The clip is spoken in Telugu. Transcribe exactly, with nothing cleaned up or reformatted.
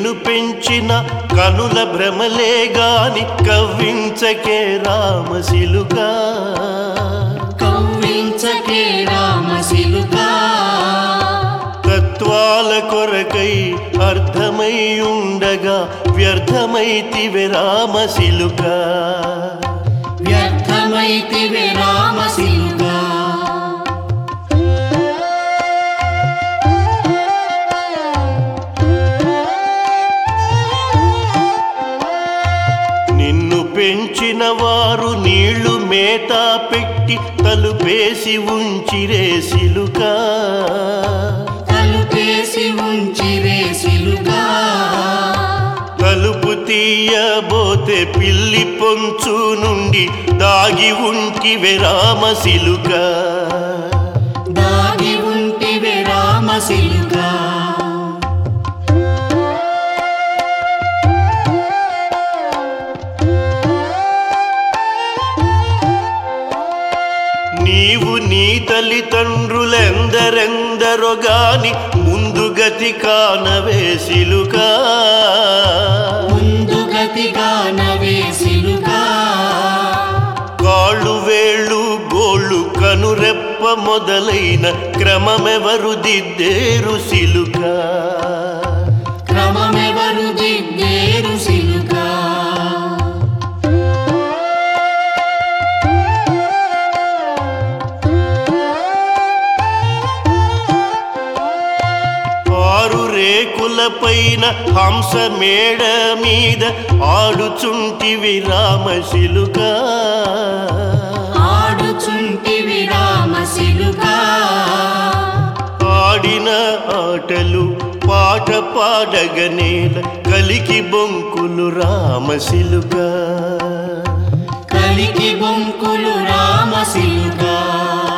నిన్ను పెంచిన కనుల భ్రమలే గాని కవ్వించకే రామశిలుక కవ్వించకే రామశిలుక తత్వాల కొరకై అర్థమై ఉండగా వ్యర్థమైతివే రామశిలుక వ్యర్థమైతివే రామశిలుక నిన్ను పెంచిన వారు నీళ్లు మేత పెట్టి తలుపేసి ఉంచిరే శిలుక తలుపేసి ఉంచిరే శిలుక తలుపు తీయబోతే పిల్లి పొంచు నుండి దాగి ఉంటివే రామశిలుక దాగి ఉంటివే రామశిలుక నీవు నీ తల్లిదండ్రులెందరెందరో గాని ముందు గతి కానవే శిలుక ముందు గతి కానవే శిలుక కాళ్ళు వేళ్ళు గోళ్ళు కనురెప్ప మొదలైన క్రమమెవరు దిద్దేరు శిలుక క్రమమెవరు దిద్దేరు శిలుక ఆరు రేకుల పైన హంస మేడ మీద ఆడుచుంటివి రామశిలుక ఆడుచుంటివి రామశిలుక ఆడిన ఆటలు పాట పాడగనేల కలికి బొంకులు రామశిలుక కలికి బొంకులు రామశిలుక